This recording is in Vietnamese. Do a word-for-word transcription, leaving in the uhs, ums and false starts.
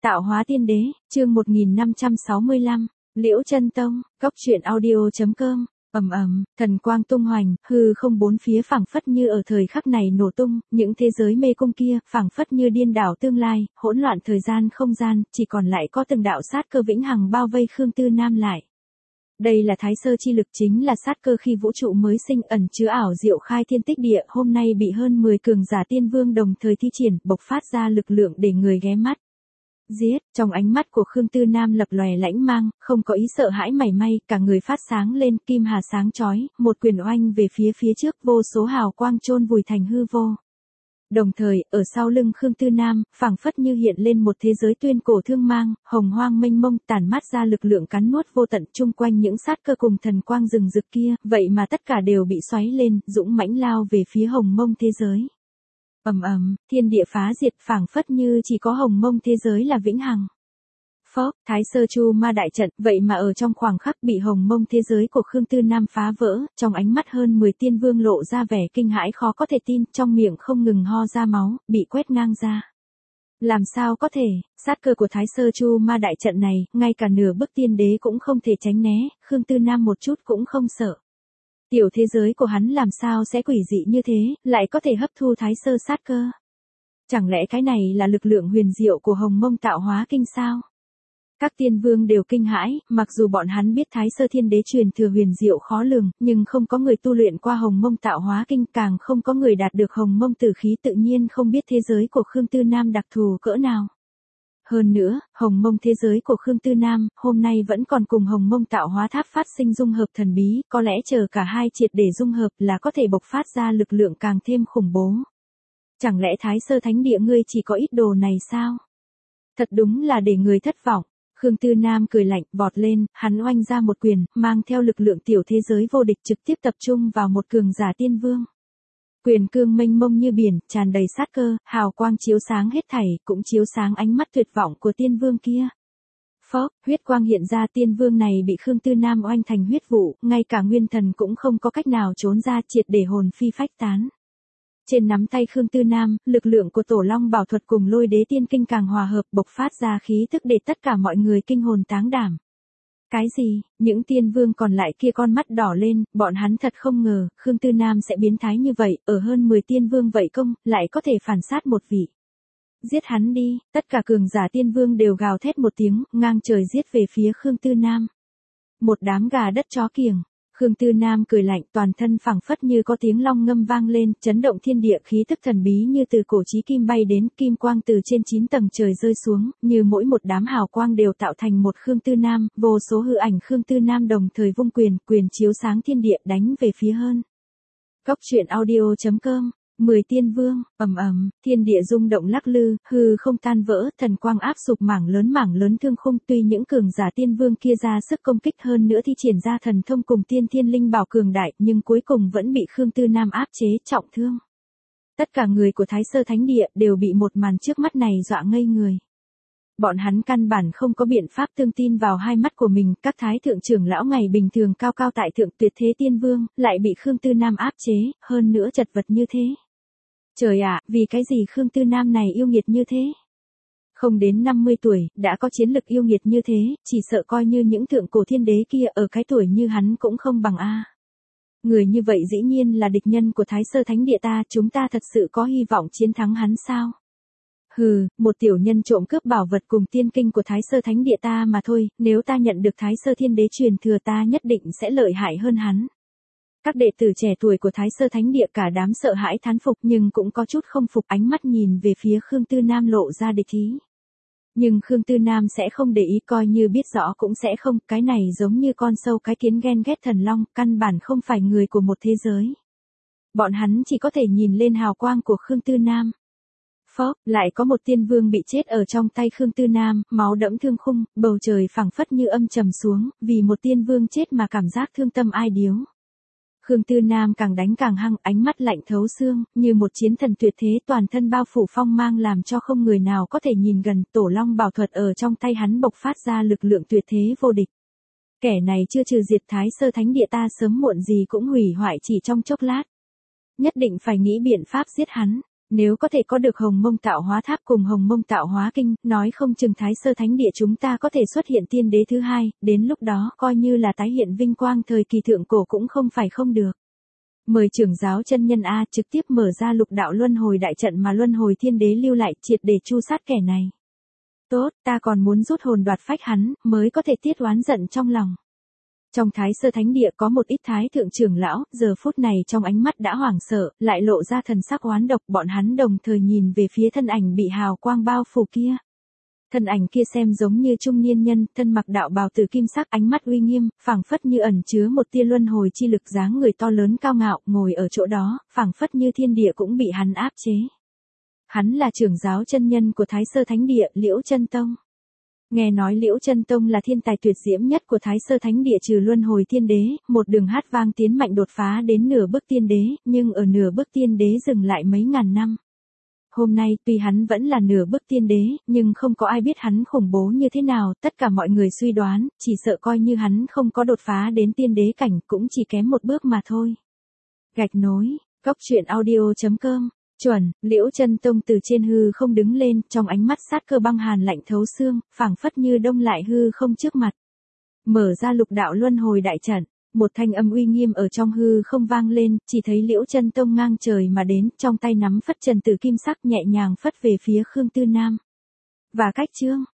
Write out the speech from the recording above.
Tạo hóa tiên đế, chương một nghìn năm trăm sáu mươi lăm, Liễu Chân Tông, cốc truyện audio chấm com. Ầm ầm, thần quang tung hoành, hư không bốn phía phảng phất như ở thời khắc này nổ tung, những thế giới mê cung kia, phảng phất như điên đảo tương lai, hỗn loạn thời gian không gian, chỉ còn lại có từng đạo sát cơ vĩnh hằng bao vây Khương Tư Nam lại. Đây là thái sơ chi lực, chính là sát cơ khi vũ trụ mới sinh, ẩn chứa ảo diệu khai thiên tích địa, hôm nay bị hơn mười cường giả tiên vương đồng thời thi triển, bộc phát ra lực lượng để người ghé mắt. Giết, trong ánh mắt của Khương Tư Nam lập lòe lãnh mang, không có ý sợ hãi mảy may, cả người phát sáng lên, kim hà sáng chói, một quyền oanh về phía phía trước, vô số hào quang chôn vùi thành hư vô. Đồng thời, ở sau lưng Khương Tư Nam, phảng phất như hiện lên một thế giới tuyên cổ thương mang, hồng hoang mênh mông, tản mát ra lực lượng cắn nuốt vô tận, chung quanh những sát cơ cùng thần quang rừng rực kia, vậy mà tất cả đều bị xoáy lên, dũng mãnh lao về phía hồng mông thế giới. Ầm ầm, thiên địa phá diệt, phảng phất như chỉ có hồng mông thế giới là vĩnh hằng. Phốc, Thái Sơ Chu Ma đại trận, vậy mà ở trong khoảng khắc bị hồng mông thế giới của Khương Tư Nam phá vỡ, trong ánh mắt hơn mười tiên vương lộ ra vẻ kinh hãi khó có thể tin, trong miệng không ngừng ho ra máu, bị quét ngang ra. Làm sao có thể, sát cơ của Thái Sơ Chu Ma đại trận này, ngay cả nửa bước tiên đế cũng không thể tránh né, Khương Tư Nam một chút cũng không sợ. Tiểu thế giới của hắn làm sao sẽ quỷ dị như thế, lại có thể hấp thu thái sơ sát cơ? Chẳng lẽ cái này là lực lượng huyền diệu của hồng mông tạo hóa kinh sao? Các tiên vương đều kinh hãi, mặc dù bọn hắn biết thái sơ thiên đế truyền thừa huyền diệu khó lường, nhưng không có người tu luyện qua hồng mông tạo hóa kinh, càng không có người đạt được hồng mông tử khí, tự nhiên không biết thế giới của Khương Tư Nam đặc thù cỡ nào. Hơn nữa, hồng mông thế giới của Khương Tư Nam, hôm nay vẫn còn cùng hồng mông tạo hóa tháp phát sinh dung hợp thần bí, có lẽ chờ cả hai triệt để dung hợp là có thể bộc phát ra lực lượng càng thêm khủng bố. Chẳng lẽ Thái Sơ Thánh Địa ngươi chỉ có ít đồ này sao? Thật đúng là để người thất vọng. Khương Tư Nam cười lạnh, vọt lên, hắn oanh ra một quyền, mang theo lực lượng tiểu thế giới vô địch trực tiếp tập trung vào một cường giả tiên vương. Quyền cương mênh mông như biển, tràn đầy sát cơ, hào quang chiếu sáng hết thảy, cũng chiếu sáng ánh mắt tuyệt vọng của tiên vương kia. Phốc, huyết quang hiện ra, tiên vương này bị Khương Tư Nam oanh thành huyết vụ, ngay cả nguyên thần cũng không có cách nào trốn ra, triệt để hồn phi phách tán. Trên nắm tay Khương Tư Nam, lực lượng của Tổ Long Bảo Thuật cùng Lôi Đế Tiên Kinh càng hòa hợp, bộc phát ra khí thức để tất cả mọi người kinh hồn táng đảm. Cái gì, những tiên vương còn lại kia con mắt đỏ lên, bọn hắn thật không ngờ, Khương Tư Nam sẽ biến thái như vậy, ở hơn mười tiên vương vậy công, lại có thể phản sát một vị. Giết hắn đi, tất cả cường giả tiên vương đều gào thét một tiếng, ngang trời giết về phía Khương Tư Nam. Một đám gà đất chó kiểng. Khương Tư Nam cười lạnh, toàn thân phảng phất như có tiếng long ngâm vang lên, chấn động thiên địa, khí tức thần bí như từ cổ chí kim bay đến, kim quang từ trên chín tầng trời rơi xuống, như mỗi một đám hào quang đều tạo thành một Khương Tư Nam, vô số hư ảnh Khương Tư Nam đồng thời vung quyền, quyền chiếu sáng thiên địa đánh về phía hơn. Cốc truyện audio chấm com. Mười tiên vương, ầm ầm, thiên địa rung động lắc lư, hư không tan vỡ, thần quang áp sụp mảng lớn mảng lớn thương khung, tuy những cường giả tiên vương kia ra sức công kích hơn nữa thi triển ra thần thông cùng tiên thiên linh bảo cường đại, nhưng cuối cùng vẫn bị Khương Tư Nam áp chế trọng thương. Tất cả người của Thái Sơ Thánh Địa đều bị một màn trước mắt này dọa ngây người. Bọn hắn căn bản không có biện pháp tương tin vào hai mắt của mình, các thái thượng trưởng lão ngày bình thường cao cao tại thượng tuyệt thế tiên vương, lại bị Khương Tư Nam áp chế, hơn nữa chật vật như thế. Trời ạ, vì cái gì Khương Tư Nam này yêu nghiệt như thế? Không đến năm mươi tuổi, đã có chiến lực yêu nghiệt như thế, chỉ sợ coi như những thượng cổ thiên đế kia ở cái tuổi như hắn cũng không bằng a. Người như vậy dĩ nhiên là địch nhân của Thái Sơ Thánh Địa ta, chúng ta thật sự có hy vọng chiến thắng hắn sao? Hừ, một tiểu nhân trộm cướp bảo vật cùng tiên kinh của Thái Sơ Thánh Địa ta mà thôi, nếu ta nhận được Thái Sơ Thiên Đế truyền thừa ta nhất định sẽ lợi hại hơn hắn. Các đệ tử trẻ tuổi của Thái Sơ Thánh Địa cả đám sợ hãi thán phục nhưng cũng có chút không phục, ánh mắt nhìn về phía Khương Tư Nam lộ ra địch ý. Nhưng Khương Tư Nam sẽ không để ý, coi như biết rõ cũng sẽ không, cái này giống như con sâu cái kiến ghen ghét thần long, căn bản không phải người của một thế giới. Bọn hắn chỉ có thể nhìn lên hào quang của Khương Tư Nam. Phốc, lại có một tiên vương bị chết ở trong tay Khương Tư Nam, máu đẫm thương khung, bầu trời phảng phất như âm trầm xuống, vì một tiên vương chết mà cảm giác thương tâm ai điếu. Khương Tư Nam càng đánh càng hăng, ánh mắt lạnh thấu xương, như một chiến thần tuyệt thế, toàn thân bao phủ phong mang làm cho không người nào có thể nhìn gần, Tổ Long Bảo Thuật ở trong tay hắn bộc phát ra lực lượng tuyệt thế vô địch. Kẻ này chưa trừ diệt Thái Sơ Thánh Địa ta sớm muộn gì cũng hủy hoại chỉ trong chốc lát. Nhất định phải nghĩ biện pháp giết hắn. Nếu có thể có được Hồng Mông Tạo Hóa Tháp cùng Hồng Mông Tạo Hóa Kinh, nói không chừng Thái Sơ Thánh Địa chúng ta có thể xuất hiện tiên đế thứ hai, đến lúc đó coi như là tái hiện vinh quang thời kỳ thượng cổ cũng không phải không được. Mời trưởng giáo chân nhân A trực tiếp mở ra lục đạo luân hồi đại trận mà luân hồi thiên đế lưu lại triệt để chu sát kẻ này. Tốt, ta còn muốn rút hồn đoạt phách hắn, mới có thể tiết oán giận trong lòng. Trong Thái Sơ Thánh Địa có một ít thái thượng trưởng lão, giờ phút này trong ánh mắt đã hoảng sợ, lại lộ ra thần sắc oán độc, bọn hắn đồng thời nhìn về phía thân ảnh bị hào quang bao phủ kia. Thân ảnh kia xem giống như trung niên nhân, thân mặc đạo bào từ kim sắc, ánh mắt uy nghiêm, phảng phất như ẩn chứa một tia luân hồi chi lực, dáng người to lớn cao ngạo, ngồi ở chỗ đó, phảng phất như thiên địa cũng bị hắn áp chế. Hắn là trưởng giáo chân nhân của Thái Sơ Thánh Địa, Liễu Chân Tông. Nghe nói Liễu Chân Tông là thiên tài tuyệt diễm nhất của Thái Sơ Thánh Địa trừ luân hồi thiên đế, một đường hát vang tiến mạnh đột phá đến nửa bước tiên đế, nhưng ở nửa bước tiên đế dừng lại mấy ngàn năm. Hôm nay, tuy hắn vẫn là nửa bước tiên đế, nhưng không có ai biết hắn khủng bố như thế nào, tất cả mọi người suy đoán, chỉ sợ coi như hắn không có đột phá đến tiên đế cảnh, cũng chỉ kém một bước mà thôi. Gạch nối, Cốc Truyện Audio chấm com. Chuẩn, Liễu Chân Tông từ trên hư không đứng lên, trong ánh mắt sát cơ băng hàn lạnh thấu xương, phảng phất như đông lại hư không trước mặt. Mở ra lục đạo luân hồi đại trận, một thanh âm uy nghiêm ở trong hư không vang lên, chỉ thấy Liễu Chân Tông ngang trời mà đến, trong tay nắm phất trần tử kim sắc nhẹ nhàng phất về phía Khương Tư Nam. Và cách chương